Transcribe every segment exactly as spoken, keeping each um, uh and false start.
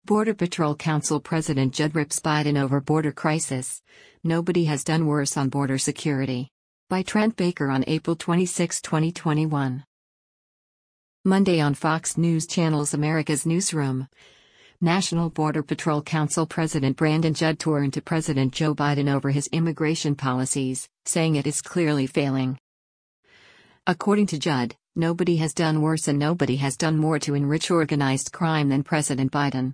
Border Patrol Council President Judd rips Biden over border crisis. Nobody has done worse on border security. By Trent Baker on April twenty-sixth, twenty twenty-one. Monday on Fox News Channel's America's Newsroom. National Border Patrol Council President Brandon Judd turned to President Joe Biden over his immigration policies, saying it is clearly failing. According to Judd, nobody has done worse and nobody has done more to enrich organized crime than President Biden.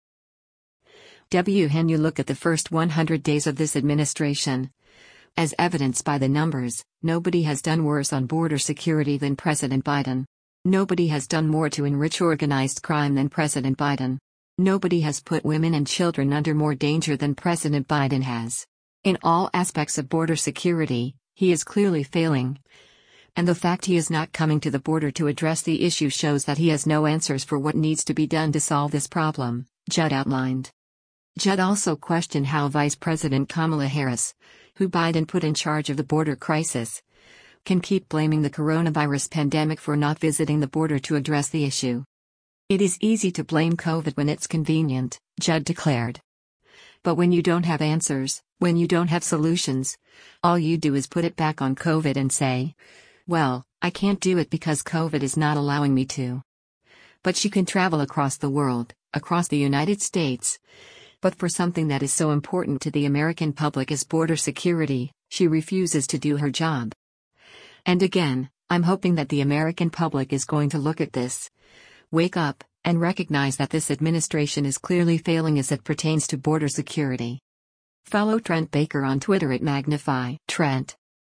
W. When you look at the first one hundred days of this administration, as evidenced by the numbers, nobody has done worse on border security than President Biden. Nobody has done more to enrich organized crime than President Biden. Nobody has put women and children under more danger than President Biden has. In all aspects of border security, he is clearly failing. And the fact he is not coming to the border to address the issue shows that he has no answers for what needs to be done to solve this problem, Judd outlined. Judd also questioned how Vice President Kamala Harris, who Biden put in charge of the border crisis, can keep blaming the coronavirus pandemic for not visiting the border to address the issue. It is easy to blame COVID when it's convenient, Judd declared. But when you don't have answers, when you don't have solutions, all you do is put it back on COVID and say, well, I can't do it because COVID is not allowing me to. But she can travel across the world, across the United States. But for something that is so important to the American public as border security, she refuses to do her job. And again, I'm hoping that the American public is going to look at this, wake up, and recognize that this administration is clearly failing as it pertains to border security. Follow Trent Baker on Twitter at Magnify Trent.